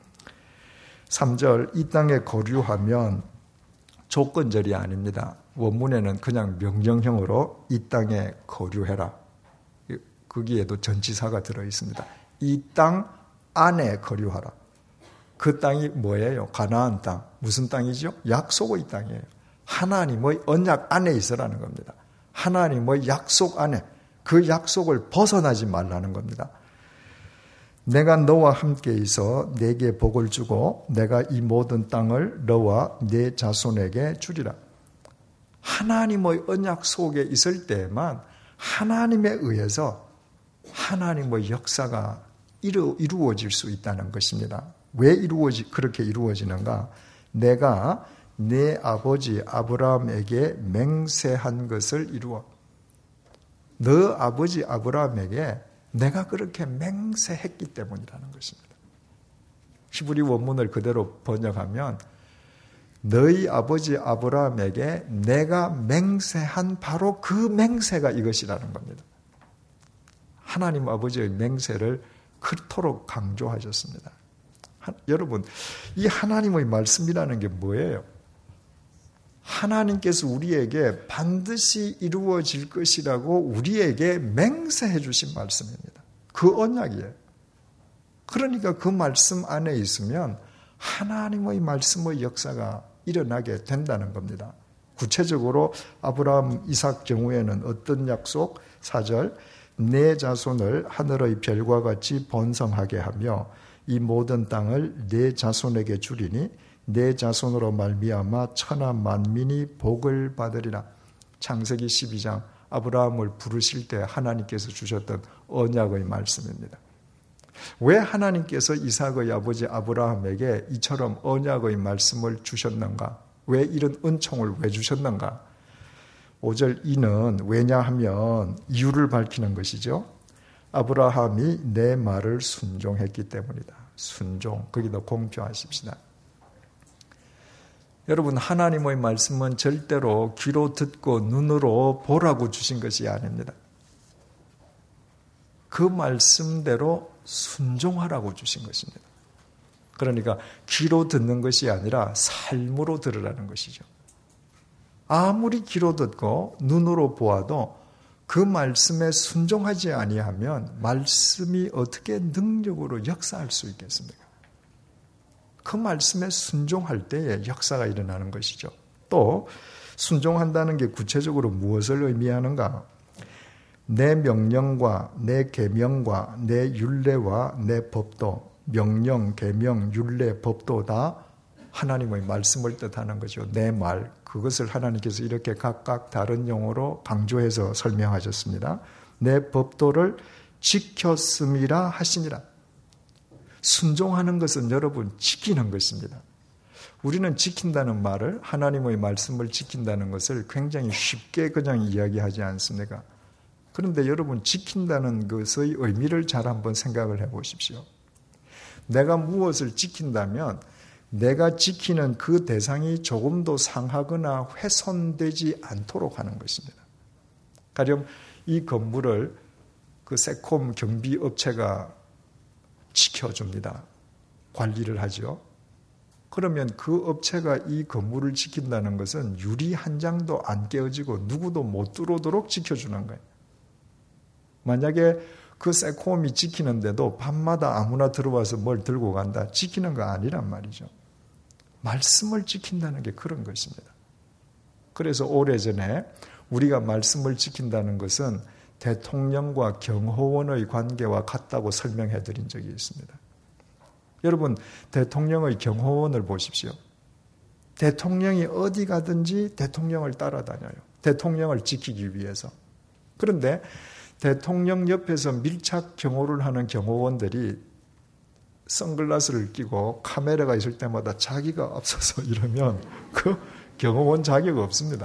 3절 이 땅에 거류하면 조건절이 아닙니다. 원문에는 그냥 명령형으로 이 땅에 거류해라. 거기에도 전치사가 들어있습니다. 이 땅 안에 거류하라. 그 땅이 뭐예요? 가나안 땅. 무슨 땅이죠? 약속의 땅이에요. 하나님의 언약 안에 있으라는 겁니다. 하나님의 약속 안에 그 약속을 벗어나지 말라는 겁니다. 내가 너와 함께 있어 내게 복을 주고 내가 이 모든 땅을 너와 네 자손에게 주리라. 하나님의 언약 속에 있을 때에만 하나님에 의해서 하나님의 역사가 이루어질 수 있다는 것입니다. 왜 그렇게 이루어지는가? 내가 내 아버지 아브라함에게 맹세한 것을 이루어. 너 아버지 아브라함에게 내가 그렇게 맹세했기 때문이라는 것입니다. 히브리 원문을 그대로 번역하면 너희 아버지 아브라함에게 내가 맹세한 바로 그 맹세가 이것이라는 겁니다. 하나님 아버지의 맹세를 그토록 강조하셨습니다. 여러분, 이 하나님의 말씀이라는 게 뭐예요? 하나님께서 우리에게 반드시 이루어질 것이라고 우리에게 맹세해 주신 말씀입니다. 그 언약이에요. 그러니까 그 말씀 안에 있으면 하나님의 말씀의 역사가 일어나게 된다는 겁니다. 구체적으로 아브라함, 이삭 경우에는 어떤 약속? 4절 내 자손을 하늘의 별과 같이 번성하게 하며 이 모든 땅을 내 자손에게 주리니 내 자손으로 말미암아 천하 만민이 복을 받으리라. 창세기 12장 아브라함을 부르실 때 하나님께서 주셨던 언약의 말씀입니다. 왜 하나님께서 이삭의 아버지 아브라함에게 이처럼 언약의 말씀을 주셨는가? 왜 이런 은총을 왜 주셨는가? 5절 이는 왜냐하면 이유를 밝히는 것이죠. 아브라함이 내 말을 순종했기 때문이다. 순종, 거기다 공표하십시다. 여러분, 하나님의 말씀은 절대로 귀로 듣고 눈으로 보라고 주신 것이 아닙니다. 그 말씀대로 순종하라고 주신 것입니다. 그러니까 귀로 듣는 것이 아니라 삶으로 들으라는 것이죠. 아무리 귀로 듣고 눈으로 보아도 그 말씀에 순종하지 아니하면 말씀이 어떻게 능력으로 역사할 수 있겠습니까? 그 말씀에 순종할 때에 역사가 일어나는 것이죠. 또 순종한다는 게 구체적으로 무엇을 의미하는가? 내 명령과 내 계명과 내 율례와 내 법도, 명령, 계명, 율례, 법도 다 하나님의 말씀을 뜻하는 거죠. 내 말, 그것을 하나님께서 이렇게 각각 다른 용어로 강조해서 설명하셨습니다. 내 법도를 지켰음이라 하시니라. 순종하는 것은 여러분 지키는 것입니다. 우리는 지킨다는 말을, 하나님의 말씀을 지킨다는 것을 굉장히 쉽게 그냥 이야기하지 않습니까? 그런데 여러분, 지킨다는 것의 의미를 잘 한번 생각을 해 보십시오. 내가 무엇을 지킨다면 내가 지키는 그 대상이 조금도 상하거나 훼손되지 않도록 하는 것입니다. 가령 이 건물을 그 세콤 경비업체가 지켜줍니다. 관리를 하죠. 그러면 그 업체가 이 건물을 지킨다는 것은 유리 한 장도 안 깨어지고 누구도 못 들어오도록 지켜주는 거예요. 만약에 그 세콤이 지키는데도 밤마다 아무나 들어와서 뭘 들고 간다, 지키는 거 아니란 말이죠. 말씀을 지킨다는 게 그런 것입니다. 그래서 오래전에 우리가 말씀을 지킨다는 것은 대통령과 경호원의 관계와 같다고 설명해 드린 적이 있습니다. 여러분, 대통령의 경호원을 보십시오. 대통령이 어디 가든지 대통령을 따라다녀요. 대통령을 지키기 위해서. 그런데 대통령 옆에서 밀착 경호를 하는 경호원들이 선글라스를 끼고 카메라가 있을 때마다 자기가 앞서서 이러면 그 경호원 자격 없습니다.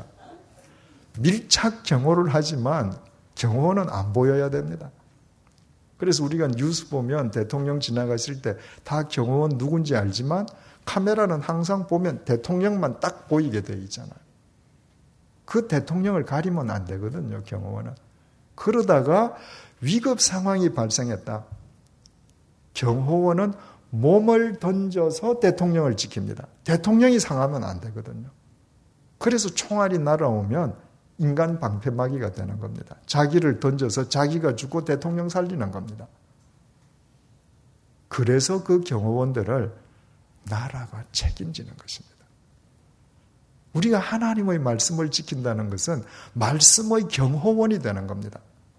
밀착 경호를 하지만 경호원은 안 보여야 됩니다. 그래서 우리가 뉴스 보면 대통령 지나갔을 때 다 경호원 누군지 알지만 카메라는 항상 보면 대통령만 딱 보이게 돼 있잖아요. 그 대통령을 가리면 안 되거든요, 경호원은. 그러다가 위급 상황이 발생했다. 경호원은 몸을 던져서 대통령을 지킵니다. 대통령이 상하면 안 되거든요. 그래서 총알이 날아오면 인간 방패막이가 되는 겁니다. 자기를 던져서 자기가 죽고 대통령 살리는 겁니다. 그래서 그 경호원들을 나라가 책임지는 것입니다. 우리가 하나님의 말씀을 지킨다는 것은 말씀의 경호원이 되는 겁니다.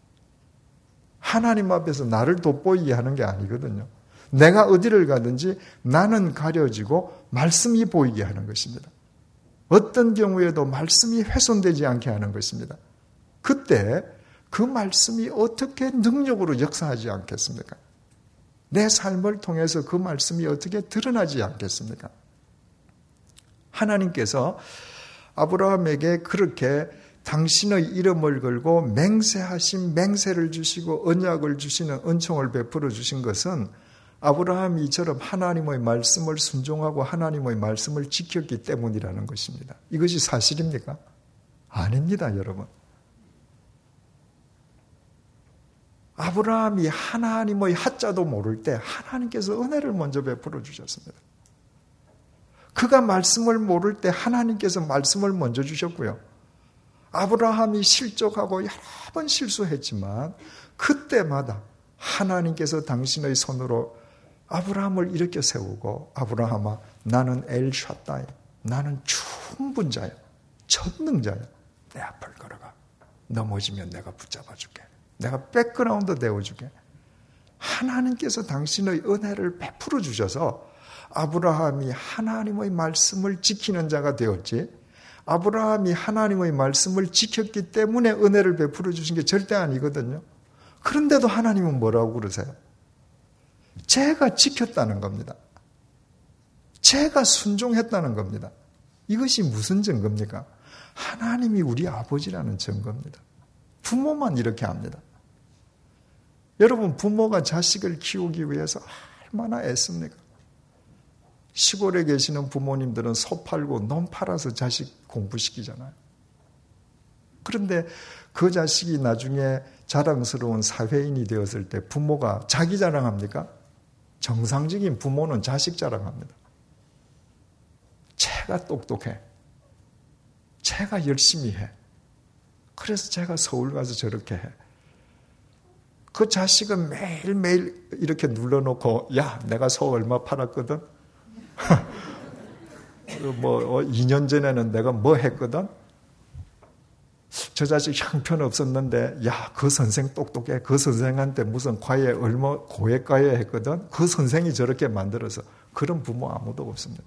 하나님 앞에서 나를 돋보이게 하는 게 아니거든요. 내가 어디를 가든지 나는 가려지고 말씀이 보이게 하는 것입니다. 어떤 경우에도 말씀이 훼손되지 않게 하는 것입니다. 그때 그 말씀이 어떻게 능력으로 역사하지 않겠습니까? 내 삶을 통해서 그 말씀이 어떻게 드러나지 않겠습니까? 하나님께서 아브라함에게 그렇게 당신의 이름을 걸고 맹세하신 맹세를 주시고 언약을 주시는 은총을 베풀어 주신 것은 아브라함이 이처럼 하나님의 말씀을 순종하고 하나님의 말씀을 지켰기 때문이라는 것입니다. 이것이 사실입니까? 아닙니다, 여러분. 아브라함이 하나님의 하자도 모를 때 하나님께서 은혜를 먼저 베풀어 주셨습니다. 그가 말씀을 모를 때 하나님께서 말씀을 먼저 주셨고요. 아브라함이 실족하고 여러 번 실수했지만 그때마다 하나님께서 당신의 손으로 아브라함을 일으켜 세우고 아브라함아 나는 엘샤다이 나는 충분자야 전능자야 내 앞을 걸어가 넘어지면 내가 붙잡아 줄게 내가 백그라운드 되어주게. 하나님께서 당신의 은혜를 베풀어 주셔서 아브라함이 하나님의 말씀을 지키는 자가 되었지, 아브라함이 하나님의 말씀을 지켰기 때문에 은혜를 베풀어 주신 게 절대 아니거든요. 그런데도 하나님은 뭐라고 그러세요? 제가 지켰다는 겁니다. 제가 순종했다는 겁니다. 이것이 무슨 증거입니까? 하나님이 우리 아버지라는 증거입니다. 부모만 이렇게 합니다. 여러분, 부모가 자식을 키우기 위해서 얼마나 애씁니까? 시골에 계시는 부모님들은 소 팔고 논 팔아서 자식 공부시키잖아요. 그런데 그 자식이 나중에 자랑스러운 사회인이 되었을 때 부모가 자기 자랑합니까? 정상적인 부모는 자식 자랑합니다. 쟤가 똑똑해. 쟤가 열심히 해. 그래서 쟤가 서울 가서 저렇게 해. 그 자식은 매일매일 이렇게 눌러놓고, 야, 내가 소 얼마 팔았거든? 2년 전에는 내가 뭐 했거든? 저 자식 형편없었는데, 야, 그 선생 똑똑해. 그 선생한테 무슨 과외 얼마 고액과외 했거든? 그 선생이 저렇게 만들어서. 그런 부모 아무도 없습니다.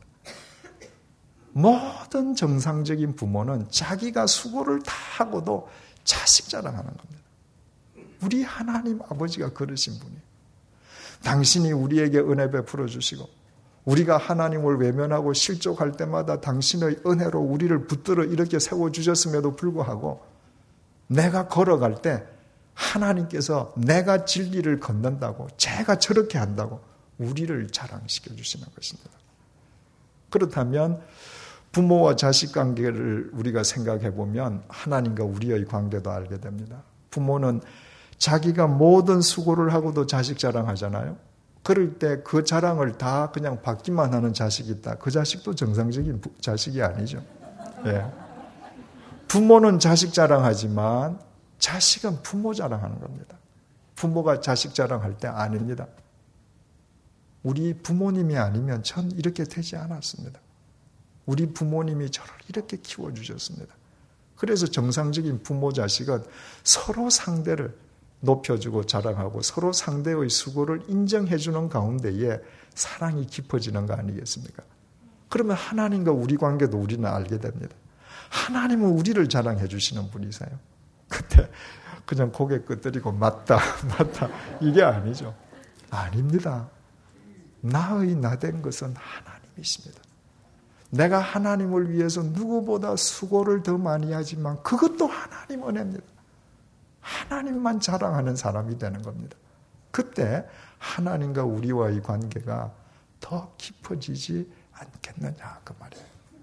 모든 정상적인 부모는 자기가 수고를 다 하고도 자식 자랑하는 겁니다. 우리 하나님 아버지가 그러신 분이에요. 당신이 우리에게 은혜 베풀어 주시고, 우리가 하나님을 외면하고 실족할 때마다 당신의 은혜로 우리를 붙들어 이렇게 세워주셨음에도 불구하고, 내가 걸어갈 때 하나님께서 내가 진리를 걷는다고, 제가 저렇게 한다고 우리를 자랑시켜 주시는 것입니다. 그렇다면 부모와 자식 관계를 우리가 생각해 보면 하나님과 우리의 관계도 알게 됩니다. 부모는 자기가 모든 수고를 하고도 자식 자랑하잖아요. 그럴 때 그 자랑을 다 그냥 받기만 하는 자식이 있다. 그 자식도 정상적인 자식이 아니죠. 예. 부모는 자식 자랑하지만 자식은 부모 자랑하는 겁니다. 부모가 자식 자랑할 때 아닙니다. 우리 부모님이 아니면 전 이렇게 되지 않았습니다. 우리 부모님이 저를 이렇게 키워주셨습니다. 그래서 정상적인 부모 자식은 서로 상대를 높여주고 자랑하고 서로 상대의 수고를 인정해주는 가운데에 사랑이 깊어지는 거 아니겠습니까? 그러면 하나님과 우리 관계도 우리는 알게 됩니다. 하나님은 우리를 자랑해 주시는 분이세요. 그때 그냥 고개 끄덕이고 맞다 이게 아니죠. 아닙니다. 나의 나된 것은 하나님이십니다. 내가 하나님을 위해서 누구보다 수고를 더 많이 하지만 그것도 하나님 은혜입니다. 하나님만 자랑하는 사람이 되는 겁니다. 그때 하나님과 우리와의 관계가 더 깊어지지 않겠느냐 그 말이에요.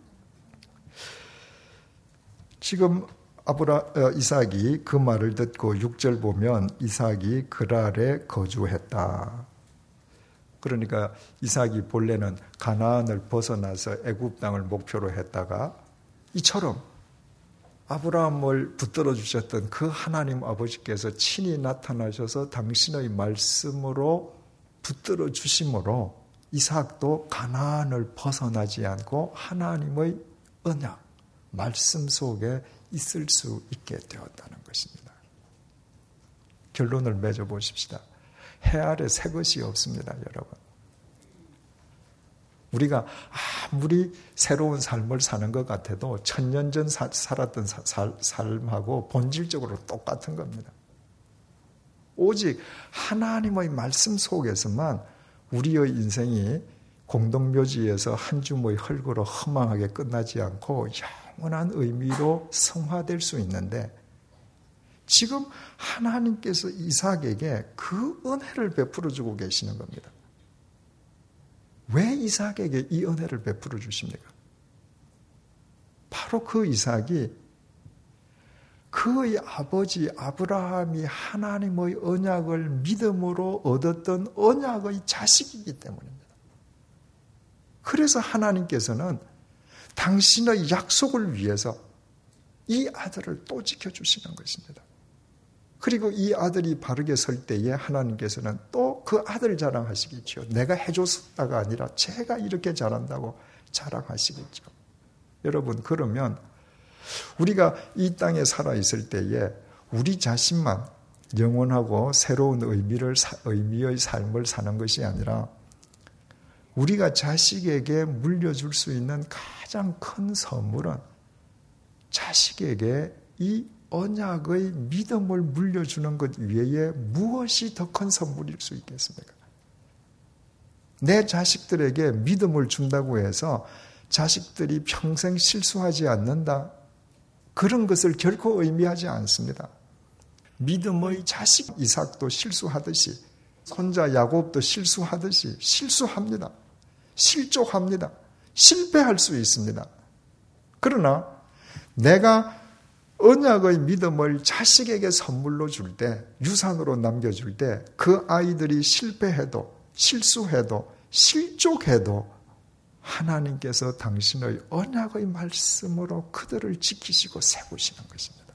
지금 이삭이 그 말을 듣고 6절 보면 이삭이 그랄에 거주했다. 그러니까 이삭이 본래는 가나안을 벗어나서 애굽 땅을 목표로 했다가 이처럼 아브라함을 붙들어 주셨던 그 하나님 아버지께서 친히 나타나셔서 당신의 말씀으로 붙들어 주심으로 이삭도 가나안을 벗어나지 않고 하나님의 언약, 말씀 속에 있을 수 있게 되었다는 것입니다. 결론을 맺어보십시다. 해 아래 새 것이 없습니다, 여러분. 우리가 아무리 새로운 삶을 사는 것 같아도 1000년 전 살았던 삶하고 본질적으로 똑같은 겁니다. 오직 하나님의 말씀 속에서만 우리의 인생이 공동묘지에서 한 줌의 흙으로 허망하게 끝나지 않고 영원한 의미로 성화될 수 있는데 지금 하나님께서 이삭에게 그 은혜를 베풀어 주고 계시는 겁니다. 왜 이삭에게 이 은혜를 베풀어 주십니까? 바로 그 이삭이 그의 아버지 아브라함이 하나님의 언약을 믿음으로 얻었던 언약의 자식이기 때문입니다. 그래서 하나님께서는 당신의 약속을 위해서 이 아들을 또 지켜주시는 것입니다. 그리고 이 아들이 바르게 설 때에 하나님께서는 또 그 아들 자랑하시겠죠. 내가 해줬다가 아니라 제가 이렇게 잘한다고 자랑하시겠죠. 여러분, 그러면 우리가 이 땅에 살아있을 때에 우리 자신만 영원하고 새로운 의미의 삶을 사는 것이 아니라 우리가 자식에게 물려줄 수 있는 가장 큰 선물은 자식에게 이 언약의 믿음을 물려주는 것 외에 무엇이 더 큰 선물일 수 있겠습니까? 내 자식들에게 믿음을 준다고 해서 자식들이 평생 실수하지 않는다. 그런 것을 결코 의미하지 않습니다. 믿음의 자식 이삭도 실수하듯이 손자 야곱도 실수하듯이 실수합니다. 실족합니다. 실패할 수 있습니다. 그러나 내가 언약의 믿음을 자식에게 선물로 줄 때, 유산으로 남겨줄 때 그 아이들이 실패해도 실수해도 실족해도 하나님께서 당신의 언약의 말씀으로 그들을 지키시고 세우시는 것입니다.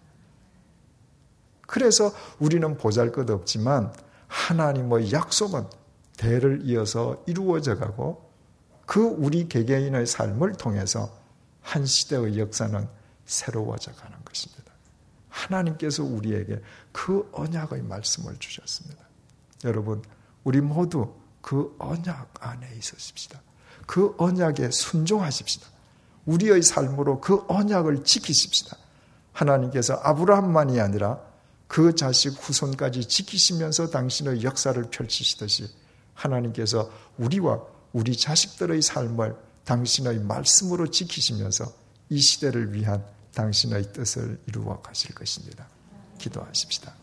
그래서 우리는 보잘것없지만 하나님의 약속은 대를 이어서 이루어져 가고 그 우리 개개인의 삶을 통해서 한 시대의 역사는 새로워져 가는 것입니다. 하나님께서 우리에게 그 언약의 말씀을 주셨습니다. 여러분, 우리 모두 그 언약 안에 있으십시다. 그 언약에 순종하십시다. 우리의 삶으로 그 언약을 지키십시다. 하나님께서 아브라함만이 아니라 그 자식 후손까지 지키시면서 당신의 역사를 펼치시듯이 하나님께서 우리와 우리 자식들의 삶을 당신의 말씀으로 지키시면서 이 시대를 위한 당신의 뜻을 이루어 가실 것입니다. 기도하십시다.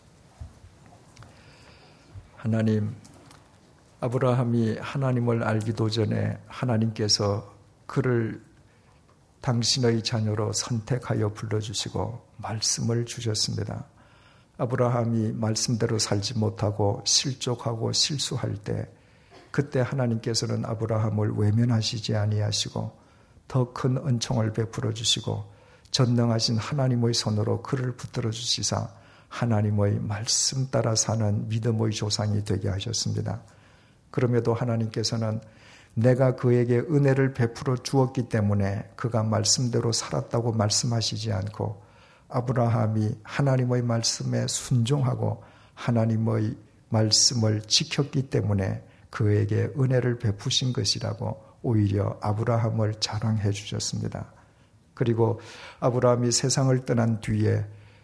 하나님, 아브라함이 하나님을 알기도 전에 하나님께서 그를 당신의 자녀로 선택하여 불러주시고 말씀을 주셨습니다. 아브라함이 말씀대로 살지 못하고 실족하고 실수할 때 그때 하나님께서는 아브라함을 외면하시지 아니하시고 더 큰 은총을 베풀어 주시고 전능하신 하나님의 손으로 그를 붙들어 주시사 하나님의 말씀 따라 사는 믿음의 조상이 되게 하셨습니다. 그럼에도 하나님께서는 내가 그에게 은혜를 베풀어 주었기 때문에 그가 말씀대로 살았다고 말씀하시지 않고 아브라함이 하나님의 말씀에 순종하고 하나님의 말씀을 지켰기 때문에 그에게 은혜를 베푸신 것이라고 오히려 아브라함을 자랑해 주셨습니다. 그리고 아브라함이 세상을 떠난 뒤에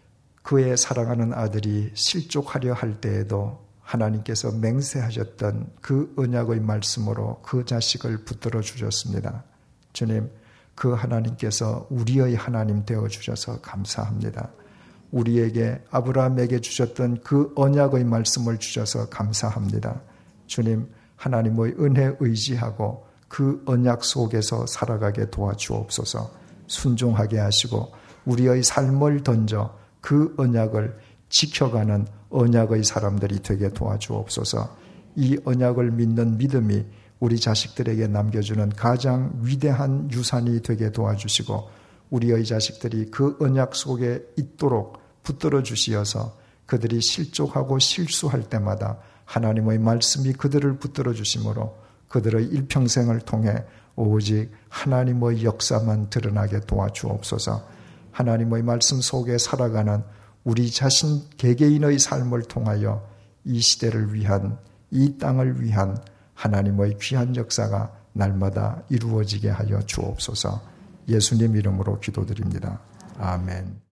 그의 사랑하는 아들이 실족하려 할 때에도 하나님께서 맹세하셨던 그 언약의 말씀으로 그 자식을 붙들어 주셨습니다. 주님, 그 하나님께서 우리의 하나님 되어 주셔서 감사합니다. 우리에게 아브라함에게 주셨던 그 언약의 말씀을 주셔서 감사합니다. 주님, 하나님의 은혜 의지하고 그 언약 속에서 살아가게 도와주옵소서. 순종하게 하시고 우리의 삶을 던져 그 언약을 지켜가는 언약의 사람들이 되게 도와주옵소서. 이 언약을 믿는 믿음이 우리 자식들에게 남겨주는 가장 위대한 유산이 되게 도와주시고 우리의 자식들이 그 언약 속에 있도록 붙들어 주시어서 그들이 실족하고 실수할 때마다 하나님의 말씀이 그들을 붙들어 주심으로 그들의 일평생을 통해 오직 하나님의 역사만 드러나게 도와주옵소서. 하나님의 말씀 속에 살아가는 우리 자신 개개인의 삶을 통하여 이 시대를 위한, 이 땅을 위한 하나님의 귀한 역사가 날마다 이루어지게 하여 주옵소서. 예수님 이름으로 기도드립니다. 아멘.